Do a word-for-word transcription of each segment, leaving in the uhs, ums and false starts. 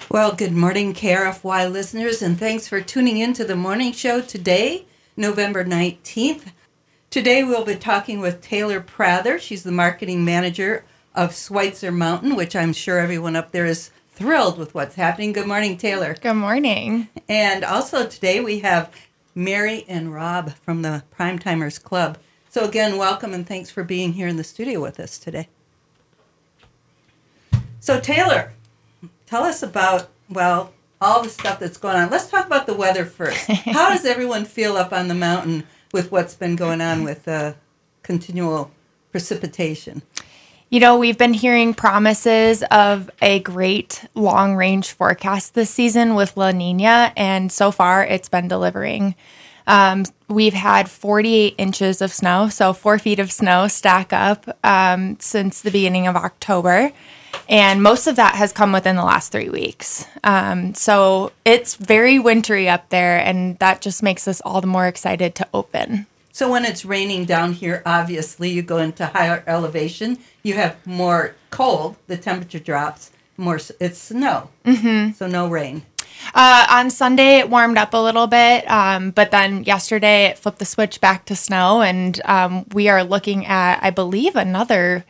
Well, good morning, K R F Y listeners, and thanks for tuning in to the morning show today, November nineteenth. Today we'll be talking with Taylor Prather. She's the marketing manager of Schweitzer Mountain, which I'm sure everyone up there is thrilled with what's happening. Good morning, Taylor. Good morning. And also today we have Mary and Rob from the Primetimers Club. So again, welcome and thanks for being here in the studio with us today. So Taylor, tell us about, well, all the stuff that's going on. Let's talk about the weather first. How does everyone feel up on the mountain with what's been going on with uh, continual precipitation? You know, we've been hearing promises of a great long-range forecast this season with La Nina, and so far it's been delivering. Um, we've had forty-eight inches of snow, so four feet of snow stack up um, since the beginning of October. And most of that has come within the last three weeks. Um, so it's very wintry up there, and that just makes us all the more excited to open. So when it's raining down here, obviously you go into higher elevation. You have more cold. The temperature drops. More. It's snow. Mm-hmm. So no rain. Uh, on Sunday, it warmed up a little bit, um, but then yesterday it flipped the switch back to snow, and um, we are looking at, I believe, another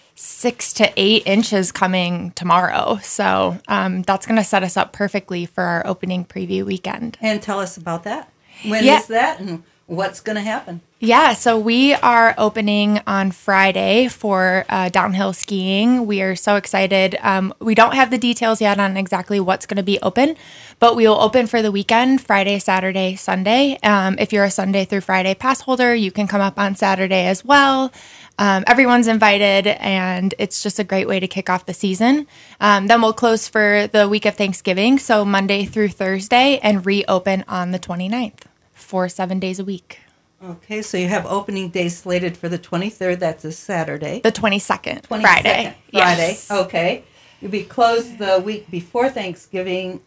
six to eight inches coming tomorrow. So um, that's going to set us up perfectly for our opening preview weekend. And tell us about that. When yeah. is that and what's going to happen? Yeah, so we are opening on Friday for uh, downhill skiing. We are so excited. Um, we don't have the details yet on exactly what's going to be open, but we will open for the weekend, Friday, Saturday, Sunday. Um, if you're a Sunday through Friday pass holder, you can come up on Saturday as well. Um, everyone's invited, and it's just a great way to kick off the season. Um, then we'll close for the week of Thanksgiving, so Monday through Thursday, and reopen on the twenty-ninth for seven days a week. Okay, so you have opening day slated for the twenty-third. That's a Saturday. The twenty-second, twenty-second Friday. Friday. Yes. Okay. You'll be closed the week before Thanksgiving.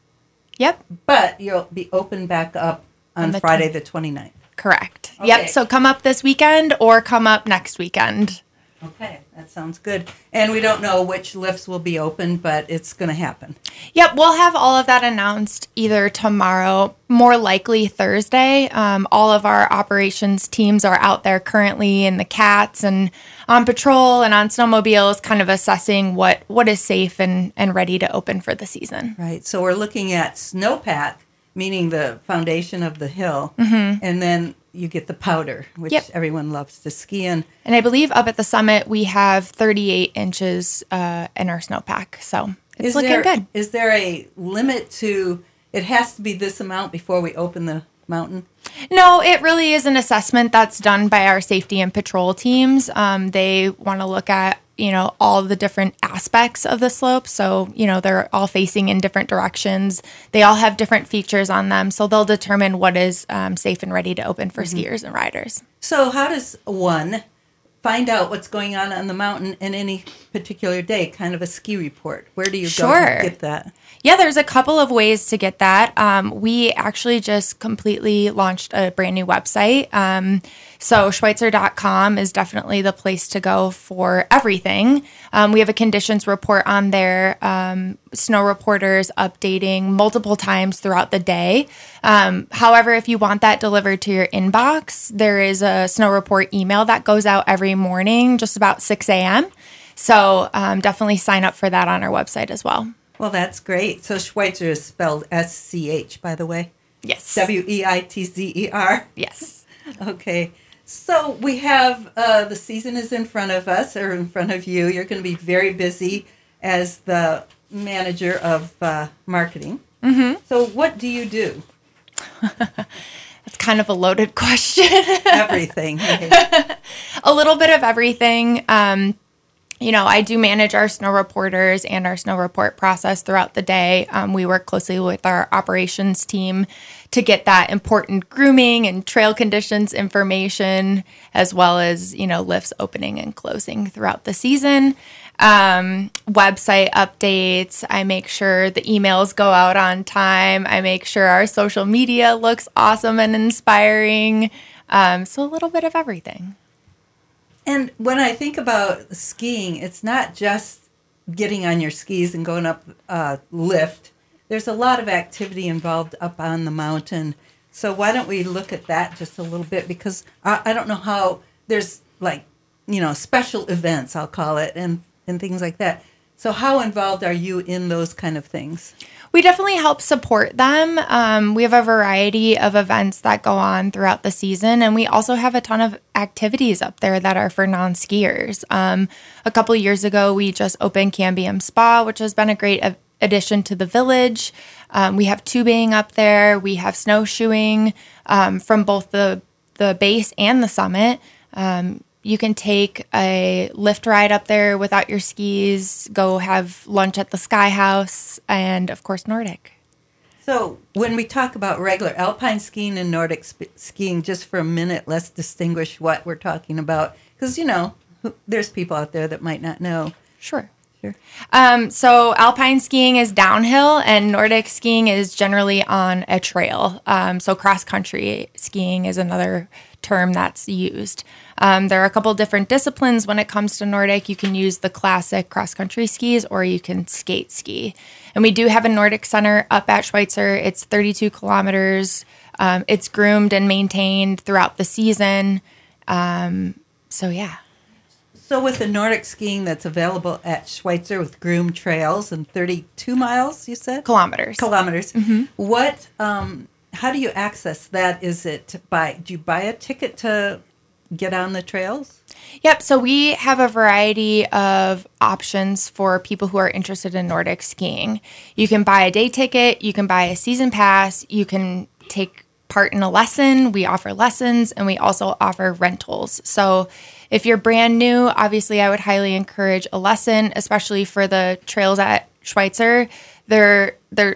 Yep. But you'll be open back up on, on the Friday tw- the twenty-ninth. Correct. Okay. Yep. So come up this weekend or come up next weekend. Okay, that sounds good. And we don't know which lifts will be open, but it's going to happen. Yep, we'll have all of that announced either tomorrow, more likely Thursday. Um, all of our operations teams are out there currently in the C A Ts and on patrol and on snowmobiles, kind of assessing what, what is safe and, and ready to open for the season. Right, so we're looking at snowpack, meaning the foundation of the hill, mm-hmm. and then you get the powder, which yep. everyone loves to ski in. And I believe up at the summit, we have thirty-eight inches uh, in our snowpack. So it's is looking there, good. Is there a limit to, it has to be this amount before we open the mountain? No, it really is an assessment that's done by our safety and patrol teams. Um, they want to look at, you know, all the different aspects of the slope. So, you know, they're all facing in different directions. They all have different features on them. So they'll determine what is um, safe and ready to open for mm-hmm. skiers and riders. So how does one find out what's going on on the mountain in any particular day, kind of a ski report? Where do you sure. go to get that? Yeah, there's a couple of ways to get that. Um, we actually just completely launched a brand new website. Um, so Schweitzer dot com is definitely the place to go for everything. Um, we have a conditions report on there, um, snow reporters updating multiple times throughout the day. Um, however, if you want that delivered to your inbox, there is a snow report email that goes out every morning, just about six a.m. So um, definitely sign up for that on our website as well. Well, that's great. So Schweitzer is spelled S C H, by the way. Yes. W E I T Z E R. Yes. Okay. So we have, uh, the season is in front of us, or in front of you. You're going to be very busy as the manager of uh, marketing. Mm-hmm. So what do you do? That's kind of a loaded question. Everything. Right? A little bit of everything. Um, You know, I do manage our snow reporters and our snow report process throughout the day. Um, we work closely with our operations team to get that important grooming and trail conditions information, as well as, you know, lifts opening and closing throughout the season. Um, website updates. I make sure the emails go out on time. I make sure our social media looks awesome and inspiring. Um, so a little bit of everything. And when I think about skiing, it's not just getting on your skis and going up uh, lift. There's a lot of activity involved up on the mountain. So why don't we look at that just a little bit? Because I, I don't know how there's like, you know, special events, I'll call it, and, and things like that. So how involved are you in those kind of things? We definitely help support them. Um, we have a variety of events that go on throughout the season, and we also have a ton of activities up there that are for non-skiers. Um, a couple of years ago, we just opened Cambium Spa, which has been a great a- addition to the village. Um, we have tubing up there. We have snowshoeing um, from both the, the base and the summit. Um, You can take a lift ride up there without your skis, go have lunch at the Sky House, and, of course, Nordic. So when we talk about regular alpine skiing and Nordic sp- skiing, just for a minute, let's distinguish what we're talking about. Because, you know, there's people out there that might not know. Sure. Sure. Um, so alpine skiing is downhill, and Nordic skiing is generally on a trail. Um, so cross-country skiing is another term that's used. Um, there are a couple different disciplines when it comes to Nordic. You can use the classic cross-country skis, or you can skate ski. And we do have a Nordic center up at Schweitzer. It's thirty-two kilometers. Um, it's groomed and maintained throughout the season. Um, so, yeah. So with the Nordic skiing that's available at Schweitzer with groomed trails and thirty-two miles, you said? Kilometers. Kilometers. Mm-hmm. What, um, how do you access that? Is it by, do you buy a ticket to get on the trails? Yep. So we have a variety of options for people who are interested in Nordic skiing. You can buy a day ticket. You can buy a season pass. You can take part in a lesson. We offer lessons, and we also offer rentals. So if you're brand new, obviously I would highly encourage a lesson, especially for the trails at Schweitzer. They're, they're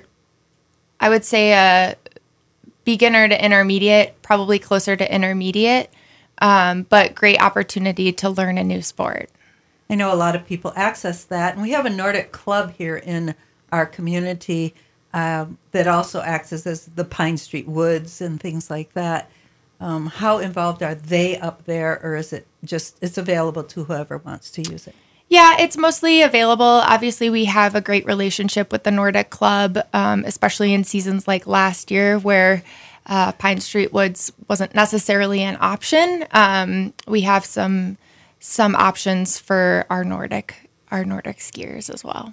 I would say a beginner to intermediate, probably closer to intermediate. Um, but great opportunity to learn a new sport. I know a lot of people access that. And we have a Nordic club here in our community um, that also accesses the Pine Street Woods and things like that. Um, how involved are they up there, or is it just, it's available to whoever wants to use it? Yeah, it's mostly available. Obviously, we have a great relationship with the Nordic Club, um, especially in seasons like last year where Uh, Pine Street Woods wasn't necessarily an option. Um, we have some some options for our Nordic our Nordic skiers as well.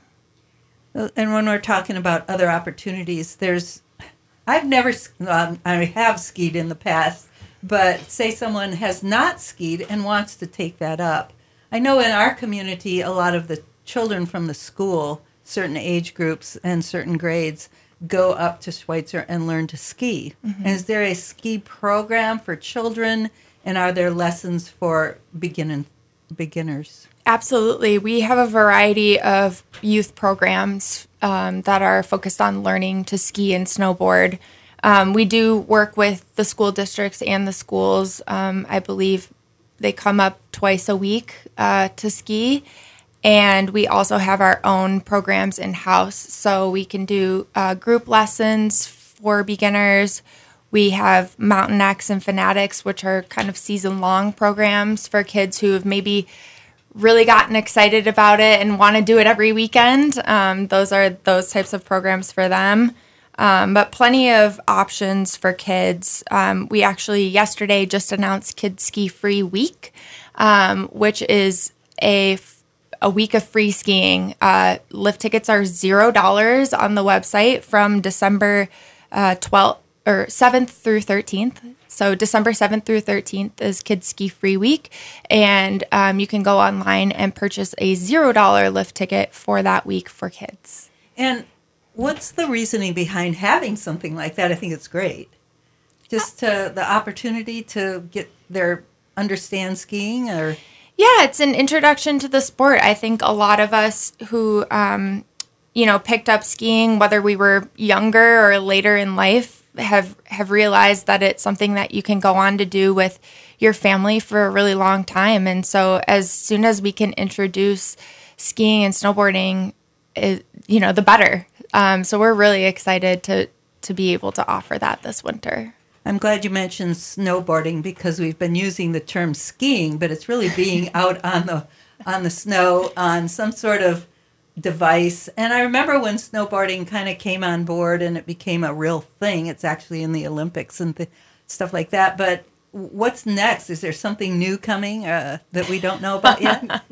And when we're talking about other opportunities, there's I've never um, I have skied in the past, but say someone has not skied and wants to take that up. I know in our community, a lot of the children from the school, certain age groups and certain grades, go up to Schweitzer and learn to ski. Mm-hmm. And is there a ski program for children, and are there lessons for begin- beginners? Absolutely. We have a variety of youth programs um, that are focused on learning to ski and snowboard. Um, we do work with the school districts and the schools. Um, I believe they come up twice a week uh, to ski. And we also have our own programs in-house, so we can do uh, group lessons for beginners. We have Mountain X and Fanatics, which are kind of season-long programs for kids who have maybe really gotten excited about it and want to do it every weekend. Um, those are those types of programs for them. Um, but plenty of options for kids. Um, we actually yesterday just announced Kids Ski Free Week, um, which is a a week of free skiing. Uh, lift tickets are zero dollars on the website from December uh, twelfth or seventh through thirteenth. So December seventh through thirteenth is Kids Ski Free Week, and um, you can go online and purchase a zero dollar lift ticket for that week for kids. And what's the reasoning behind having something like that? I think it's great. Just to, the opportunity to get their understand skiing, or yeah, it's an introduction to the sport. I think a lot of us who, um, you know, picked up skiing, whether we were younger or later in life, have have realized that it's something that you can go on to do with your family for a really long time. And so as soon as we can introduce skiing and snowboarding, it, you know, the better. Um, so we're really excited to to be able to offer that this winter. I'm glad you mentioned snowboarding, because we've been using the term skiing, but it's really being out on the on the snow on some sort of device. And I remember when snowboarding kind of came on board and it became a real thing. It's actually in the Olympics and th- stuff like that. But what's next? Is there something new coming uh, that we don't know about yet? um,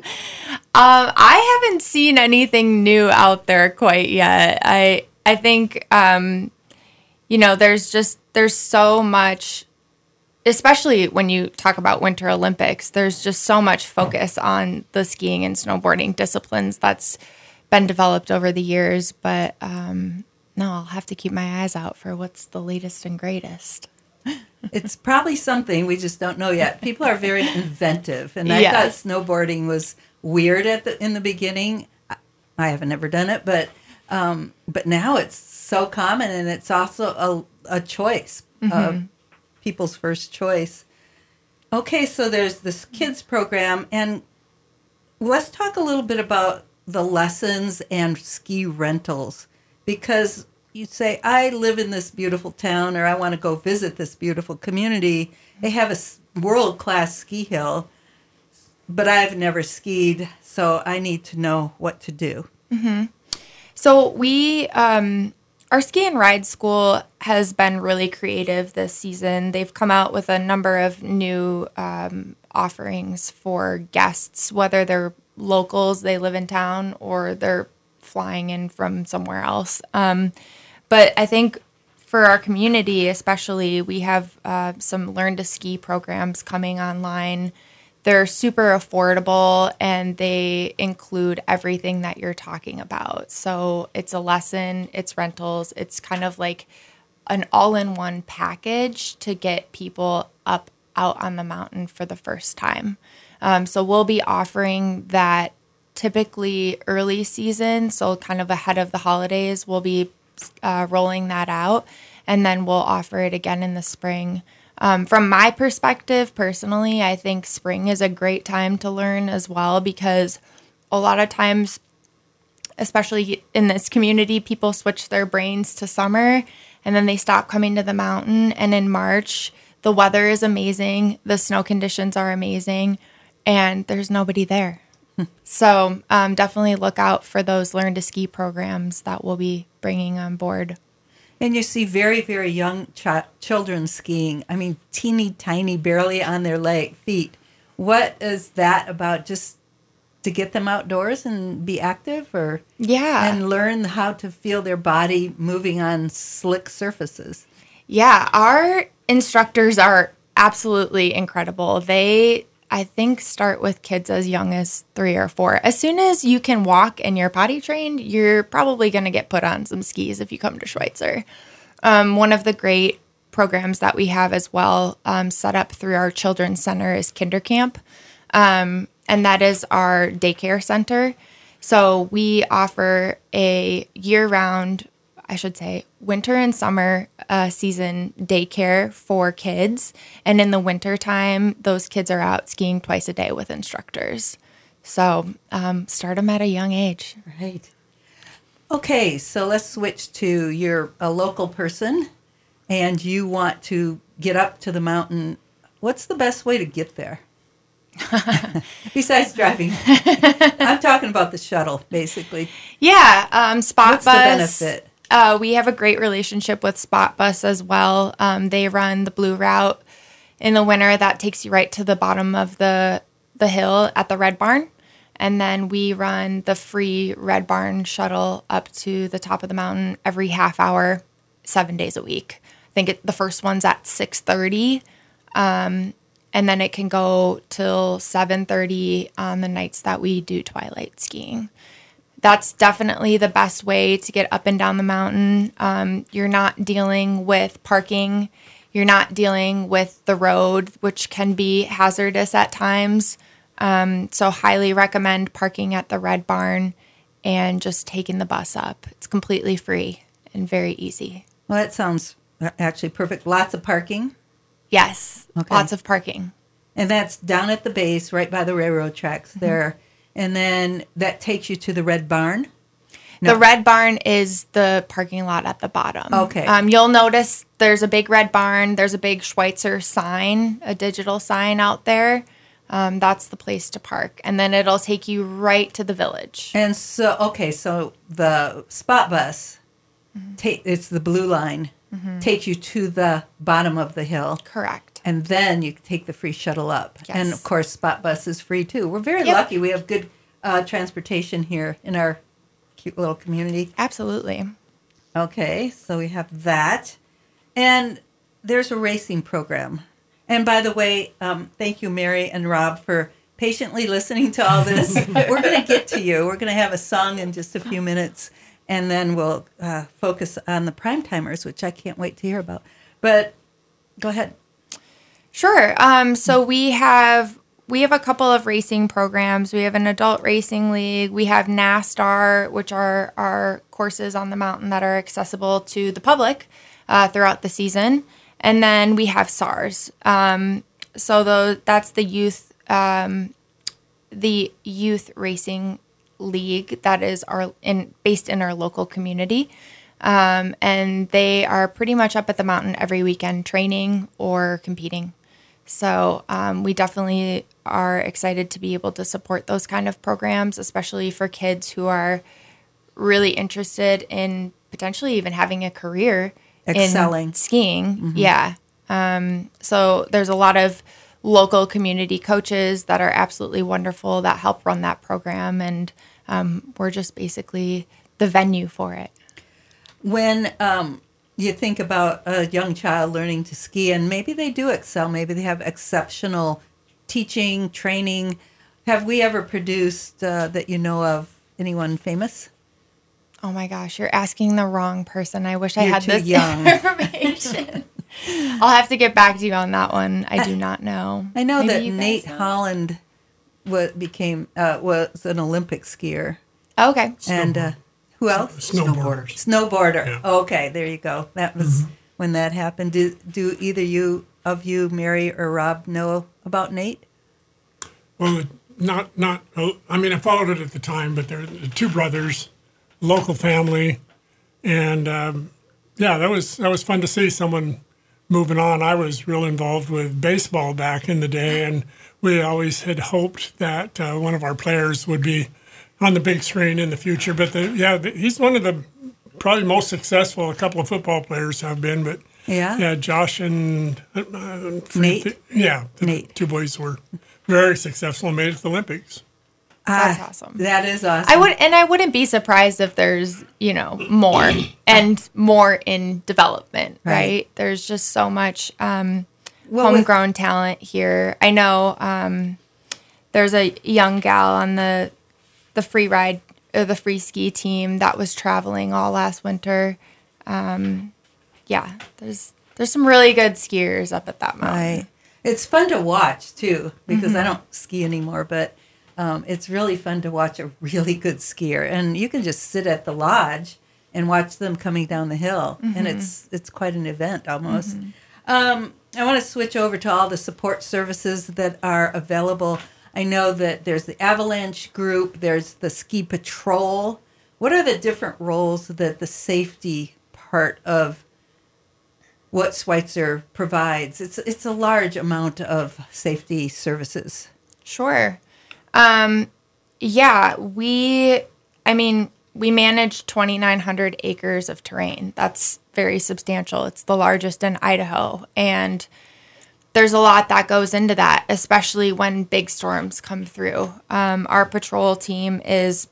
I haven't seen anything new out there quite yet. I I think um, you know, there's just there's so much, especially when you talk about Winter Olympics, there's just so much focus on the skiing and snowboarding disciplines that's been developed over the years. But um, no, I'll have to keep my eyes out for what's the latest and greatest. It's probably something we just don't know yet. People are very inventive, and I Yes. thought snowboarding was weird at the in the beginning. I haven't ever done it, but um, but now it's so common, and it's also a, a choice, Mm-hmm. uh, people's first choice. Okay, so there's this kids program, and let's talk a little bit about the lessons and ski rentals, because you say, I live in this beautiful town, or I want to go visit this beautiful community. They have a s- world-class ski hill, but I've never skied, so I need to know what to do. So we, um, our ski and ride school has been really creative this season. They've come out with a number of new um, offerings for guests, whether they're locals, they live in town, or they're flying in from somewhere else. Um, but I think for our community, especially, we have uh, some learn to ski programs coming online. They're super affordable, and they include everything that you're talking about. So it's a lesson, it's rentals, it's kind of like an all-in-one package to get people up out on the mountain for the first time. Um, so we'll be offering that typically early season, so kind of ahead of the holidays, we'll be uh, rolling that out, and then we'll offer it again in the spring. Um, from my perspective, personally, I think spring is a great time to learn as well, because a lot of times, especially in this community, people switch their brains to summer and then they stop coming to the mountain. And in March, the weather is amazing, the snow conditions are amazing, and there's nobody there. So um, definitely look out for those Learn to Ski programs that we'll be bringing on board. And you see very, very young ch- children skiing. I mean, teeny tiny, barely on their leg feet. What is that about? Just to get them outdoors and be active, or Yeah. and learn how to feel their body moving on slick surfaces? Yeah, our instructors are absolutely incredible. They, I think, start with kids as young as three or four. As soon as you can walk and you're potty trained, you're probably going to get put on some skis if you come to Schweitzer. Um, one of the great programs that we have as well, um, set up through our Children's Center, is Kinder Camp. Um, and that is our daycare center. So we offer a year-round, I should say, winter and summer uh, season daycare for kids. And in the winter time, those kids are out skiing twice a day with instructors. So um, start them at a young age. Right. Okay, so let's switch to you're a local person and you want to get up to the mountain. What's the best way to get there? Besides driving. I'm talking about the shuttle, basically. Yeah, um, Spot What's the Bus. benefit? Uh, we have a great relationship with Spot Bus as well. Um, they run the Blue Route in the winter. That takes you right to the bottom of the the hill at the Red Barn. And then we run the free Red Barn shuttle up to the top of the mountain every half hour, seven days a week. I think it, the first one's at six thirty, um, and then it can go till seven thirty on the nights that we do twilight skiing. That's definitely the best way to get up and down the mountain. Um, you're not dealing with parking. You're not dealing with the road, which can be hazardous at times. Um, so highly recommend parking at the Red Barn and just taking the bus up. It's completely free and very easy. Well, that sounds actually perfect. Lots of parking. Yes, Okay. lots of parking. And that's down at the base, right by the railroad tracks there. And then that takes you to the Red Barn. No. The Red Barn is the parking lot at the bottom. Okay. Um, you'll notice there's a big Red Barn. There's a big Schweitzer sign, a digital sign out there. um, that's the place to park. And then it'll take you right to the village. And so, okay, so the spot bus, mm-hmm. take it's the blue line, mm-hmm. takes you to the bottom of the hill. Correct. And then you take the free shuttle up. Yes. And, of course, spot bus is free, too. We're very yep. lucky. We have good uh, transportation here in our cute little community. Absolutely. Okay, so we have that. And there's a racing program. And by the way, um, thank you, Mary and Rob, for patiently listening to all this. We're going to get to you. We're going to have a song in just a few minutes, and then we'll uh, focus on the prime timers, which I can't wait to hear about. But go ahead. Sure. Um, so we have we have a couple of racing programs. We have an adult racing league. We have NASTAR, which are our courses on the mountain that are accessible to the public uh, throughout the season. And then we have SARS. Um, so those, that's the youth um, the youth racing league that is our in based in our local community. Um, and they are pretty much up at the mountain every weekend training or competing. So um, we definitely are excited to be able to support those kind of programs, especially for kids who are really interested in potentially even having a career excelling in skiing. Mm-hmm. Yeah. Um, so there's a lot of local community coaches that are absolutely wonderful that help run that program. And um, we're just basically the venue for it. When um, you think about a young child learning to ski, and maybe they do excel, maybe they have exceptional teaching, training, have we ever produced, uh, that you know of, anyone famous? Oh my gosh, you're asking the wrong person. I wish I You're had too this young. information. I'll have to get back to you on that one. I do not know. I know Maybe that you guys Nate know. Holland was, became, uh, was an Olympic skier. Okay. And uh, who else? Snowboarder. Snowboarder. Yeah. Okay, there you go. That was mm-hmm. when that happened. Do, do either you of you, Mary or Rob, know about Nate? Well, not, not, I mean, I followed it at the time, but they're two brothers, local family. And, um, yeah, that was that was fun to see someone moving on. I was real involved with baseball back in the day, and we always had hoped that uh, one of our players would be on the big screen in the future. But, the, yeah, the, he's one of the probably most successful a couple of football players have been. But, yeah, yeah Josh and uh, Nate. The, yeah, the Nate. two boys were very successful and made it to the Olympics. That's uh, awesome. That is awesome. I would, and I wouldn't be surprised if there's, you know, more and more in development, right? right? There's just so much um, well, homegrown with- talent here. I know um, there's a young gal on the the free ride or the free ski team that was traveling all last winter. Um, yeah, there's there's some really good skiers up at that mountain. Right. It's fun to watch too, because Mm-hmm. I don't ski anymore, but. Um, it's really fun to watch a really good skier, and you can just sit at the lodge and watch them coming down the hill, mm-hmm. and it's it's quite an event almost. Mm-hmm. Um, I want to switch over to all the support services that are available. I know that there's the Avalanche Group, there's the Ski Patrol. What are the different roles that the safety part of what Schweitzer provides? It's it's a large amount of safety services. Sure. Um, yeah, we, I mean, we manage twenty-nine hundred acres of terrain. That's very substantial. It's the largest in Idaho. And there's a lot that goes into that, especially when big storms come through. Um, our patrol team is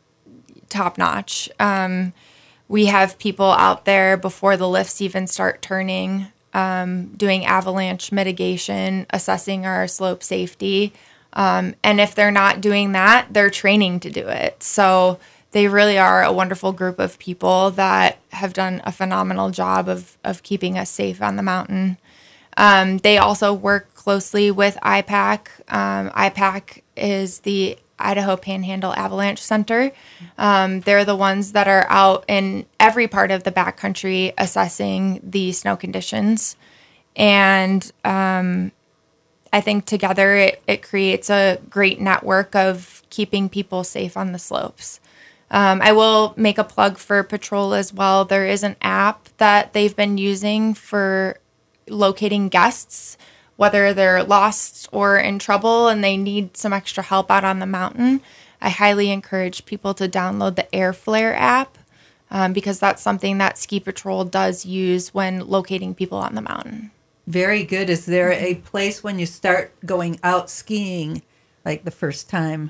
top notch. Um, we have people out there before the lifts even start turning, um, doing avalanche mitigation, assessing our slope safety. Um, and if they're not doing that, they're training to do it. So they really are a wonderful group of people that have done a phenomenal job of, of keeping us safe on the mountain. Um, they also work closely with I PAC. Um, I PAC is the Idaho Panhandle Avalanche Center. Um, they're the ones that are out in every part of the backcountry assessing the snow conditions. And um I think together it, it creates a great network of keeping people safe on the slopes. Um, I will make a plug for Patrol as well. There is an app that they've been using for locating guests whether they're lost or in trouble and they need some extra help out on the mountain, I highly encourage people to download the Airflare app um, because that's something that Ski Patrol does use when locating people on the mountain. Very good. Is there a place when you start going out skiing, like the first time,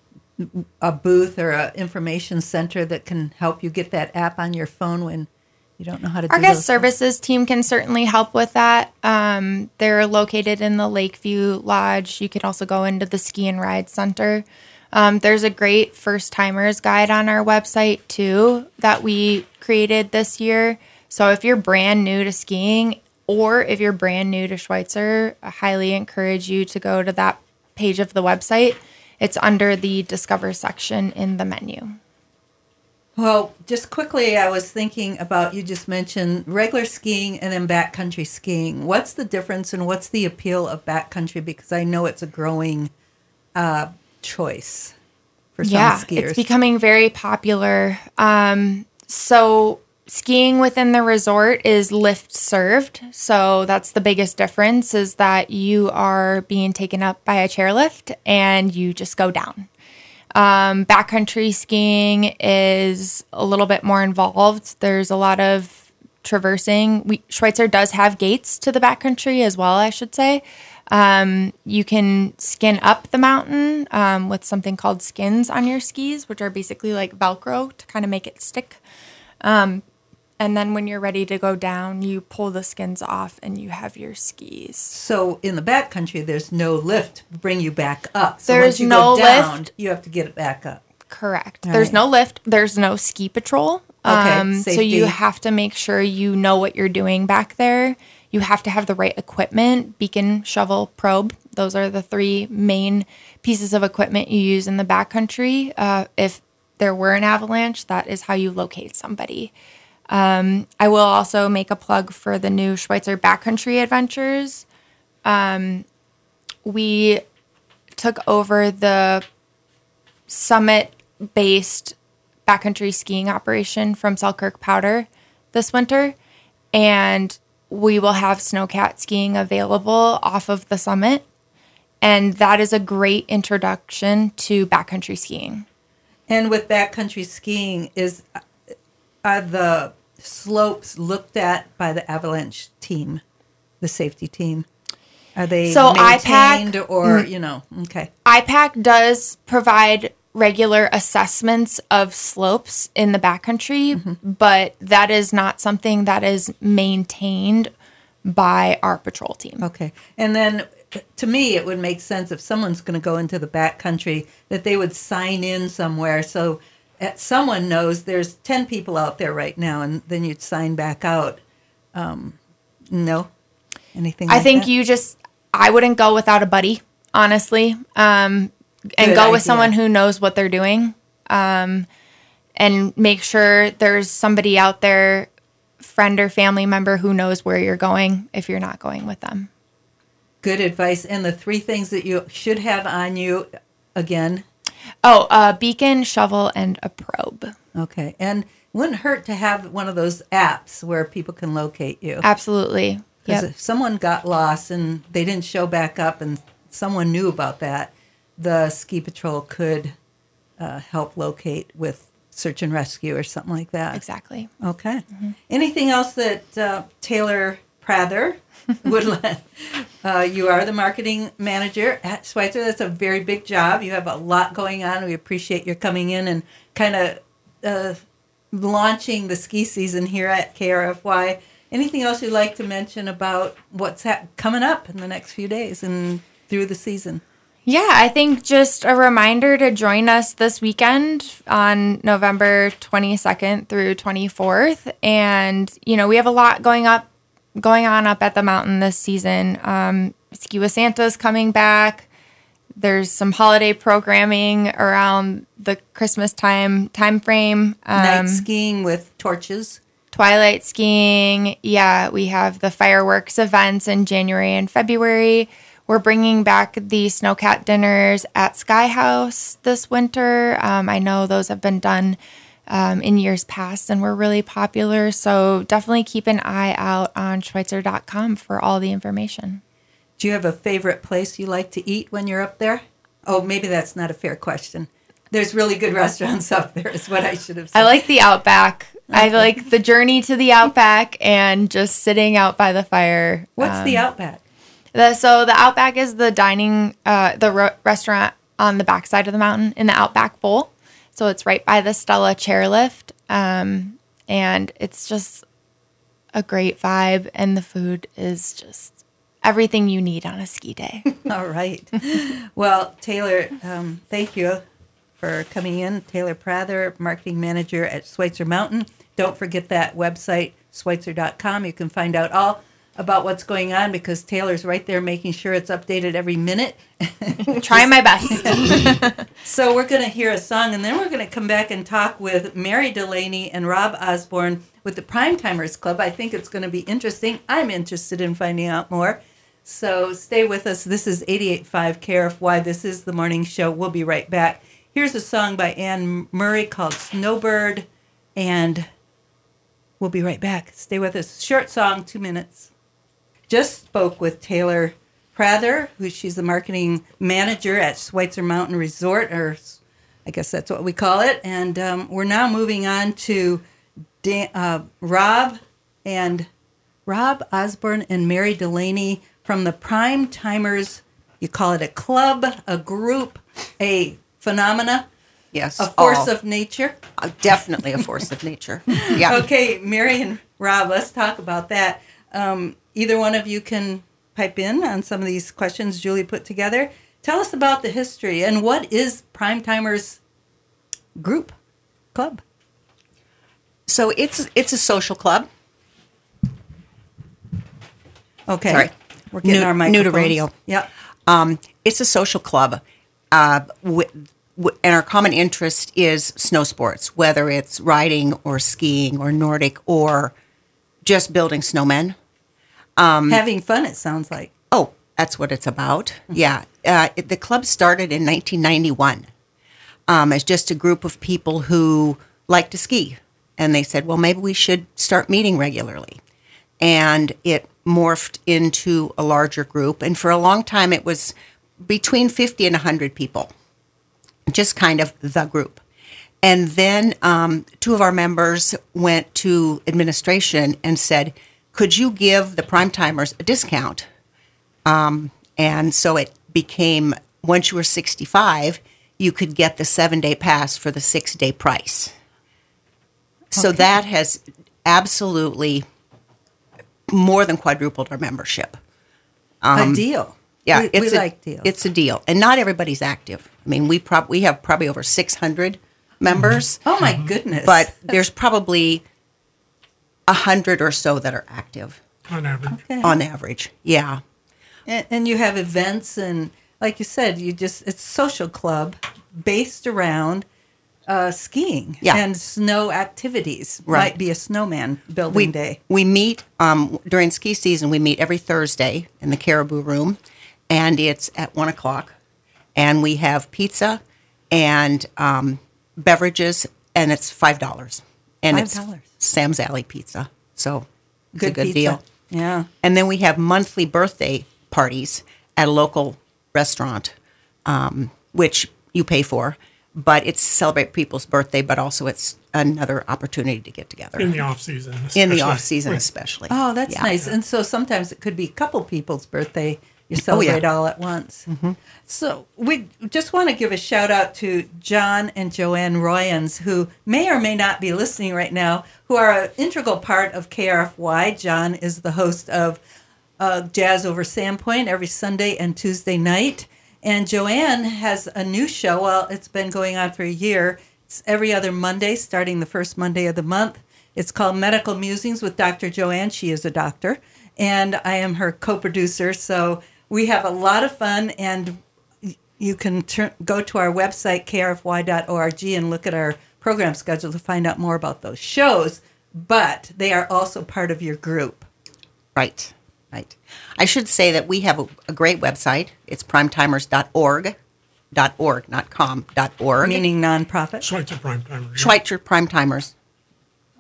a booth or an information center that can help you get that app on your phone when you don't know how to do Our guest those services team can certainly help with that. Um, they're located in the Lakeview Lodge. You could also go into the Ski and Ride Center. Um, there's a great first-timers guide on our website, too, that we created this year. So if you're brand new to skiing or if you're brand new to Schweitzer, I highly encourage you to go to that page of the website. It's under the Discover section in the menu. Well, just quickly, I was thinking about, you just mentioned regular skiing and then backcountry skiing. What's the difference and what's the appeal of backcountry? Because I know it's a growing uh, choice for some yeah, skiers. It's becoming very popular. Um, so skiing within the resort is lift served. So that's the biggest difference, is that you are being taken up by a chairlift and you just go down. Um, backcountry skiing is a little bit more involved. There's a lot of traversing. We, Schweitzer does have gates to the backcountry as well, I should say. Um, you can skin up the mountain um, with something called skins on your skis, which are basically like Velcro to kind of make it stick. Um, and then when you're ready to go down, you pull the skins off and you have your skis. So in the backcountry, there's no lift to bring you back up. So There's once you no go down, lift. you have to get it back up. Correct. All There's right. no lift. There's no ski patrol. Okay, Um, so safety. you have to make sure you know what you're doing back there. You have to have the right equipment, beacon, shovel, probe. Those are the three main pieces of equipment you use in the backcountry. Uh, if there were an avalanche, that is how you locate somebody. Um, I will also make a plug for the new Schweitzer Backcountry Adventures. Um, we took over the summit-based backcountry skiing operation from Selkirk Powder this winter, and we will have snowcat skiing available off of the summit, and that is a great introduction to backcountry skiing. And with backcountry skiing, is are the slopes looked at by the avalanche team, the safety team? Are they So maintained I PAC, or, you know, okay. I PAC does provide regular assessments of slopes in the backcountry, mm-hmm. but that is not something that is maintained by our patrol team. Okay. And then to me, it would make sense if someone's going to go into the backcountry that they would sign in somewhere so that someone knows there's ten people out there right now, and then you'd sign back out. Um, no? Anything like I think that? you just, I wouldn't go without a buddy, honestly. Um, and Good go with idea. someone who knows what they're doing, um, and make sure there's somebody out there, friend or family member, who knows where you're going if you're not going with them. Good advice. And the three things that you should have on you, again? Oh, a beacon, shovel, and a probe. Okay. And it wouldn't hurt to have one of those apps where people can locate you. Absolutely. Because Yep. if someone got lost and they didn't show back up and someone knew about that, the ski patrol could uh, help locate with search and rescue or something like that. Exactly. Okay. Mm-hmm. Anything else that uh, Taylor Prather would let? Uh, you are the marketing manager at Schweitzer. That's a very big job. You have a lot going on. We appreciate your coming in and kind of uh, launching the ski season here at K R F Y. Anything else you'd like to mention about what's ha- coming up in the next few days and through the season? Yeah, I think just a reminder to join us this weekend on November twenty-second through twenty-fourth. And, you know, we have a lot going up, going on up at the mountain this season. Um, Ski with Santa's coming back. There's some holiday programming around the Christmas time time frame. Um, Night skiing with torches. Twilight skiing. Yeah, we have the fireworks events in January and February. We're bringing back the snowcat dinners at Sky House this winter. Um, I know those have been done um, in years past and were really popular. So definitely keep an eye out on Schweitzer dot com for all the information. Do you have a favorite place you like to eat when you're up there? Oh, maybe that's not a fair question. There's really good restaurants up there is what I should have said. I like the Outback. I like the journey to the Outback and just sitting out by the fire. What's Um, the Outback? The, so the Outback is the dining, uh, the ro- restaurant on the backside of the mountain in the Outback Bowl. So it's right by the Stella chairlift. Um, and it's just a great vibe. And the food is just everything you need on a ski day. All right. Well, Taylor, um, thank you for coming in. Taylor Prather, marketing manager at Schweitzer Mountain. Don't forget that website, schweitzer dot com. You can find out all about what's going on because Taylor's right there making sure it's updated every minute. Trying my best. So we're going to hear a song, and then we're going to come back and talk with Mary Delaney and Rob Osborne with the Primetimers Club. I think it's going to be interesting. I'm interested in finding out more. So stay with us. This is eighty-eight point five K R F Y. This is the morning show. We'll be right back. Here's a song by Anne Murray called Snowbird, and we'll be right back. Stay with us. Short song, two minutes. Just spoke with Taylor Prather, who she's the marketing manager at Schweitzer Mountain Resort, or I guess that's what we call it. And um, we're now moving on to Dan, uh, Rob and Rob Osborne and Mary Delaney from the Primetimers. You call it a club, a group, a phenomena, Yes. a force all. of nature. Uh, definitely a force of nature. Yeah. Okay, Mary and Rob, let's talk about that. Um, either one of you can pipe in on some of these questions Julie put together. Tell us about the history and what is Primetimers group, club? So it's it's a social club. Okay. Sorry. We're getting New- our new microphones. to radio. Yep. Um, it's a social club, uh, w- w- and our common interest is snow sports, whether it's riding or skiing or Nordic or just building snowmen. Having fun, it sounds like. Oh, that's what it's about. Yeah. Uh, it, the club started in nineteen ninety-one um, as just a group of people who like to ski. And they said, well, maybe we should start meeting regularly. And it morphed into a larger group. And for a long time, it was between fifty and one hundred people, just kind of the group. And then um, two of our members went to administration and said, could you give the Primetimers a discount? Um, and so it became, once you were sixty-five, you could get the seven-day pass for the six-day price. So Okay. that has absolutely more than quadrupled our membership. a deal. Yeah, we, it's we a, like deals. It's a deal, and not everybody's active. I mean, we prob we have probably over six hundred members, Oh, my goodness. but there's probably a hundred or so that are active on average. Okay. on average. Yeah, And, and you have events, and like you said, you just it's a social club based around uh, skiing Yeah. and snow activities. Right. Might be a snowman building we day. we meet um, during ski season. We meet every Thursday in the Caribou Room, and it's at one o'clock, and we have pizza and um, beverages, and it's five dollars, and five it's dollars. Sam's Alley pizza, so it's Good a good pizza. deal. Yeah. And then we have monthly birthday parties at a local restaurant, um, which you pay for, but it's to celebrate people's birthday, but also it's another opportunity to get together. In the off season. In the especially. off season, Right. especially. Oh, that's Yeah. nice. And so sometimes it could be a couple people's birthday. You celebrate all at once. So we just want to give a shout out to John and Joanne Royans, who may or may not be listening right now, who are an integral part of K R F Y. John is the host of uh, Jazz Over Sandpoint every Sunday and Tuesday night. And Joanne has a new show. Well, it's been going on for a year. It's every other Monday, starting the first Monday of the month. It's called Medical Musings with Doctor Joanne. She is a doctor, and I am her co-producer. So we have a lot of fun, and you can tur- go to our website, k r f y dot org, and look at our program schedule to find out more about those shows. But they are also part of your group. Right, right. I should say that we have a, a great website. It's primetimers dot org, dot org, not com, dot org. Meaning nonprofit. Schweitzer Primetimers. Schweitzer Primetimers.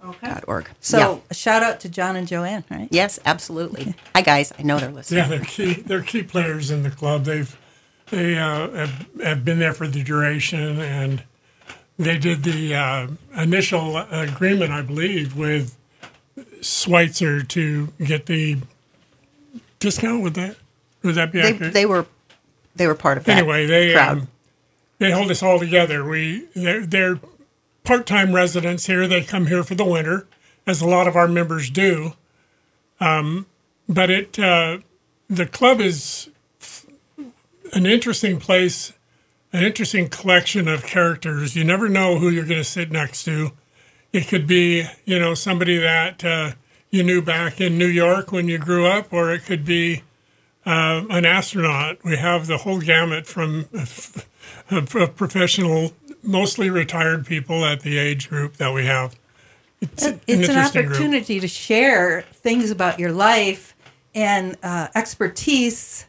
Okay. Dot org. So Yeah. a shout out to John and Joanne, right? Yes, absolutely. Hi, guys. I know they're listening. Yeah, they're key. They're key players in the club. They've they uh, have, have been there for the duration, and they did the uh, initial agreement, I believe, with Schweitzer to get the discount. Would that would that be They, accurate? they were they were part of that anyway, they crowd. um, they hold us all together. We they're, they're part-time residents here. They come here for the winter, as a lot of our members do. Um, but it uh, the club is f- an interesting place, an interesting collection of characters. You never know who you're going to sit next to. It could be, you know, somebody that uh, you knew back in New York when you grew up, or it could be uh, an astronaut. We have the whole gamut from of, of professional, mostly retired people at the age group that we have. It's, It's an interesting group. opportunity to share things about your life and uh, expertise,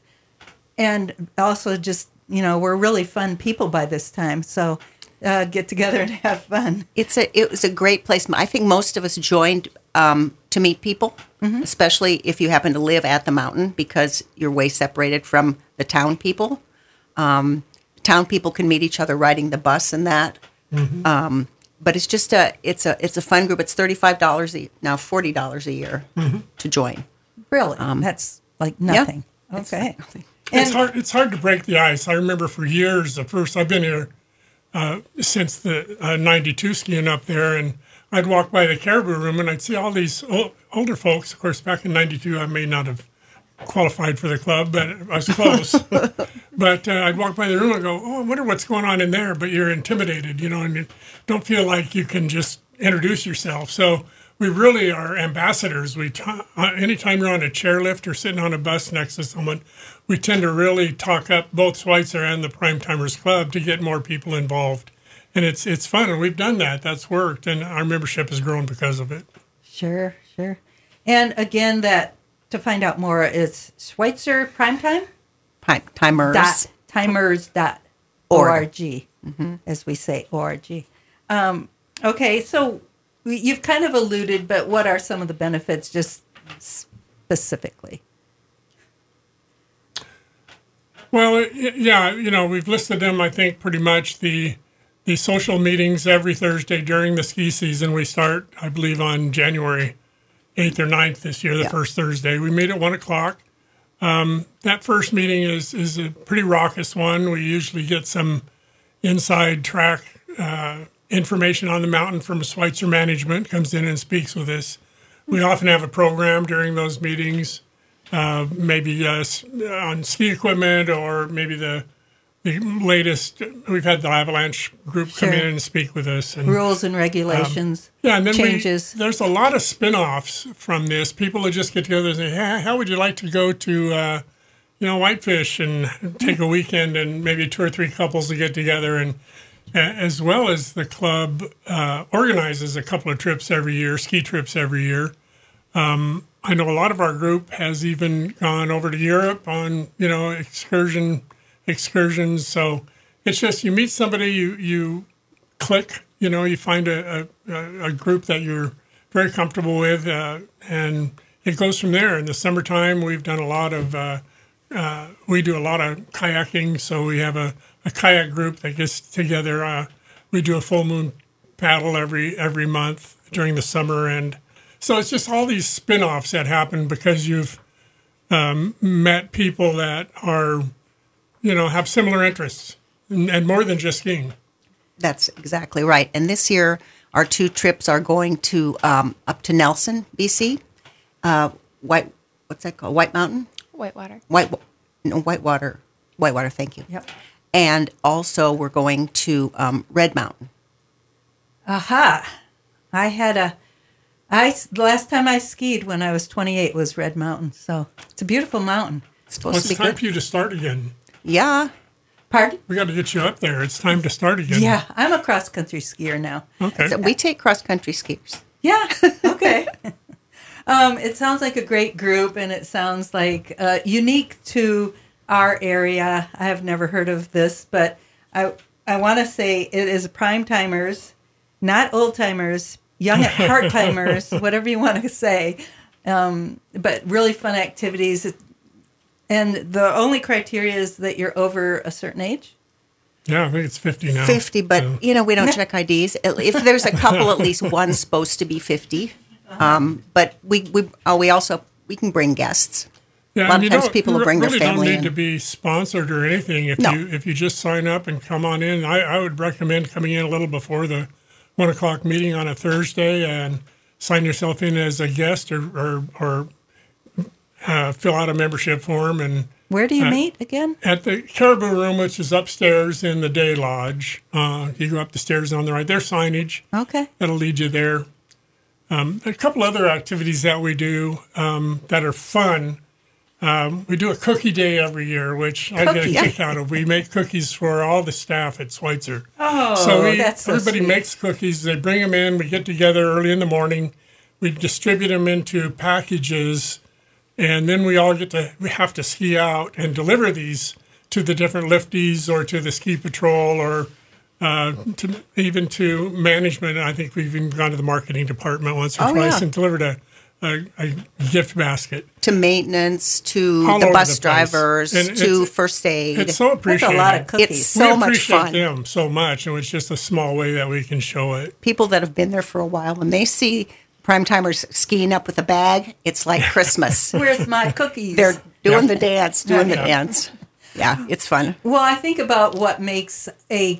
and also just, you know, we're really fun people by this time. So uh, get together and have fun. It's a it was a great place. I think most of us joined um, to meet people, especially if you happen to live at the mountain, because you're way separated from the town people. Um, town people can meet each other riding the bus and that. Um, but it's just a it's a it's a fun group. It's thirty-five dollars a, now forty dollars a year to join. Really, that's like nothing. Okay. It's And- hard. It's hard to break the ice. I remember for years. The first I've been here uh, since the uh, ninety-two skiing up there, and I'd walk by the Caribou Room and I'd see all these o- older folks. Of course, back in ninety-two, I may not have qualified for the club, but I was close. But uh, I'd walk by the room and go, "Oh, I wonder what's going on in there." But you're intimidated, you know, and you don't feel like you can just introduce yourself. So we really are ambassadors. We t- uh, anytime you're on a chairlift or sitting on a bus next to someone, we tend to really talk up both Schweitzer and the Primetimers Club to get more people involved. And it's it's fun, and we've done that. That's worked, and our membership has grown because of it. Sure, sure. And again, that to find out more is Schweitzer Primetime Time, timers. dot timers dot org, as we say, org. Um, okay, so we- you've kind of alluded, but what are some of the benefits, just specifically? Well, y- yeah, you know, we've listed them, I think, pretty much. The the social meetings every Thursday during the ski season. We start, I believe, on January eighth or ninth this year, the Yeah. first Thursday. We meet at one o'clock. Um, that first meeting is, is a pretty raucous one. We usually get some inside track uh, information on the mountain from Schweitzer management, comes in and speaks with us. We often have a program during those meetings. Uh, maybe uh, s- on ski equipment, or maybe the the latest. We've had the Avalanche group come Sure. in and speak with us. And, Rules and regulations, yeah, and then changes. We, there's a lot of spin-offs from this. People will just get together and say, hey, how would you like to go to, uh, you know, Whitefish and take a weekend, and maybe two or three couples to get together. And uh, as well as the club uh, organizes a couple of trips every year, ski trips every year. Um, I know a lot of our group has even gone over to Europe on, you know, excursion excursions. So it's just you meet somebody, you you click, you know, you find a a, a group that you're very comfortable with, uh, and it goes from there. In the summertime, we've done a lot of uh, uh, we do a lot of kayaking. So we have a, a kayak group that gets together. Uh, we do a full moon paddle every every month during the summer, and so it's just all these spin-offs that happen because you've um, met people that are, you know, have similar interests and, and more than just skiing. That's exactly right. And this year, our two trips are going to um, up to Nelson, B C. Uh, White, what's that called? White Mountain? Whitewater. White, no, Whitewater. Whitewater. Thank you. Yep. And also, we're going to um, Red Mountain. Aha. I had a, I, the last time I skied when I was twenty-eight was Red Mountain. So it's a beautiful mountain. It's Well, supposed it's to be time good. for you to start again. Yeah. Pardon? We got to get you up there. It's time to start again. Yeah, I'm a cross country skier now. Okay. So we take cross country skiers. Yeah. Okay. um, it sounds like a great group, and it sounds like uh, unique to our area. I have never heard of this, but I I want to say it is prime timers, not old timers, young at heart timers, whatever you want to say. Um, but really fun activities. And the only criteria is that you're over a certain age. Yeah, I think it's fifty now. fifty, but, so. you know, we don't check I Ds. If there's a couple, at least one's supposed to be fifty. Um, but we, we, oh, we also, we can bring guests. Yeah, a lot and of you times don't- people you will bring really their family don't need in. to be sponsored or anything. If No. you if you just sign up and come on in, I, I would recommend coming in a little before the one o'clock meeting on a Thursday and sign yourself in as a guest or or, or uh, fill out a membership form. And Where do you Uh, meet again? at the Caribou Room, which is upstairs in the day lodge, uh, you go up the stairs on the right. There's signage Okay. that'll lead you there. Um, a couple other activities that we do um, that are fun. Um, we do a cookie day every year, which I get a Cookie. kick out of. We make cookies for all the staff at Schweitzer. Oh, so we, that's so everybody sweet. makes cookies. They bring them in. We get together early in the morning. We distribute them into packages, and then we all get to we have to ski out and deliver these to the different lifties or to the ski patrol or uh, to, even to management. I think we've even gone to the marketing department once or Oh, twice yeah. and delivered a, a, a gift basket. To maintenance, to All the over bus the place. drivers, And to it's- first aid. It's so That's appreciated. a lot of cookies. It's so we much appreciate fun. them so much, and it's just a small way that we can show it. People that have been there for a while, when they see prime timers skiing up with a bag, it's like Christmas. Where's my cookies? They're doing Yeah. the dance, doing the Yeah. dance. Yeah, it's fun. Well, I think about what makes a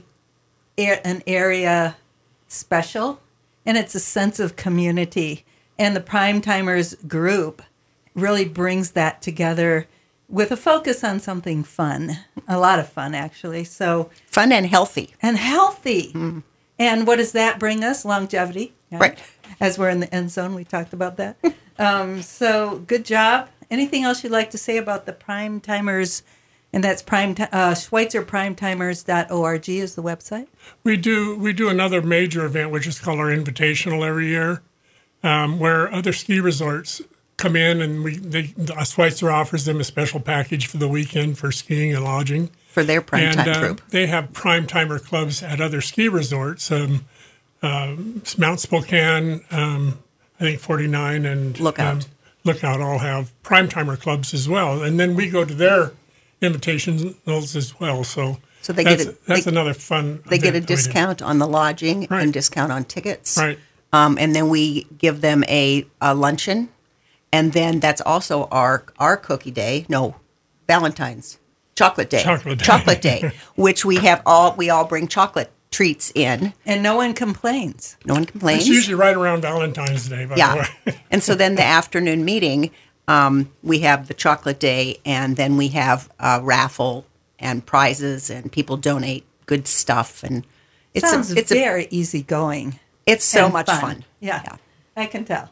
an area special, and it's a sense of community. And the Prime Timers group really brings that together with a focus on something fun, a lot of fun actually. So Fun and healthy. and healthy. And what does that bring us? Longevity, Right. As we're in the end zone, we talked about that. um, so good job. Anything else you'd like to say about the Prime Timers? And that's prime uh, Schweitzer Primetimers dot org is the website. We do we do another major event, which is called our Invitational every year, um, where other ski resorts come in and we they the Schweitzer offers them a special package for the weekend for skiing and lodging. For their prime and time uh, group. they have prime timer clubs at other ski resorts. Um, uh, Mount Spokane, um, I think forty-nine and Lookout. um, Lookout all have prime timer clubs as well, and then we go to their invitationals as well. So, So they that's, get a- that's they- another fun. They get a event that we do. discount on the lodging Right. and discount on tickets. Right. Um, and then we give them a, a luncheon. And then that's also our our cookie day. No, Valentine's. Chocolate day. Chocolate day. Chocolate day, which we have all, we all bring chocolate treats in. And no one complains. No one complains. It's usually right around Valentine's Day, by the Yeah. way. And so then the afternoon meeting, um, we have the chocolate day, and then we have a raffle and prizes, and people donate good stuff. And it's Sounds a, it's a, very easygoing. it's so and much fun. Yeah, I can tell.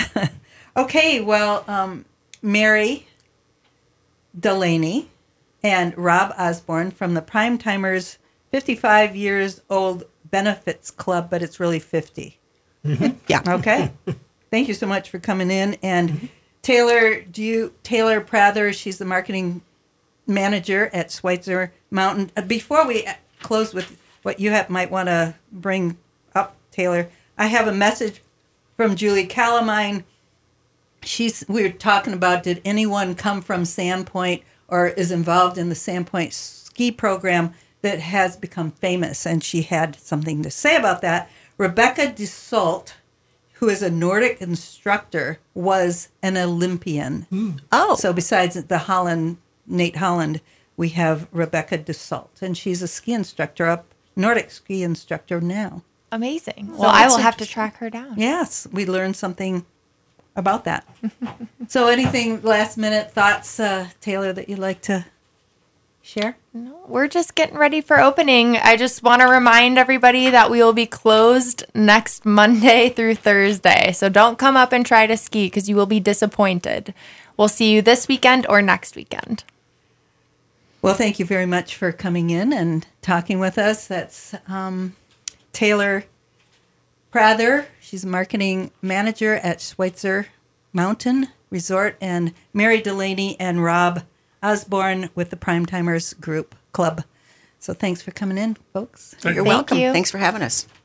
Okay, well, um, Mary Delaney and Rob Osborne from the Prime Timers fifty-five years old benefits club, but it's really fifty. Yeah. Okay. Thank you so much for coming in. And Taylor, do you Taylor Prather? She's the marketing manager at Schweitzer Mountain. Uh, Before we uh, close with what you have, might want to bring up, Taylor, I have a message from Julie Calamine. She's we were talking about, did anyone come from Sandpoint or is involved in the Sandpoint ski program that has become famous? And she had something to say about that. Rebecca Dussault, who is a Nordic instructor, was an Olympian. Oh. So besides the Holland, Nate Holland, we have Rebecca Dussault, and she's a ski instructor up, Nordic ski instructor now. Amazing. So Well, I it's will have to interesting. track her down. Yes, we learned something about that. So anything last minute thoughts, uh, Taylor, that you'd like to share? No, we're just getting ready for opening. I just want to remind everybody that we will be closed next Monday through Thursday. So don't come up and try to ski because you will be disappointed. We'll see you this weekend or next weekend. Well, thank you very much for coming in and talking with us. That's um, Taylor Prather. She's a marketing manager at Schweitzer Mountain Resort, and Mary Delaney and Rob Osborne with the Primetimers Group Club. So thanks for coming in, folks. Thank You're Thank welcome. you. Thanks for having us.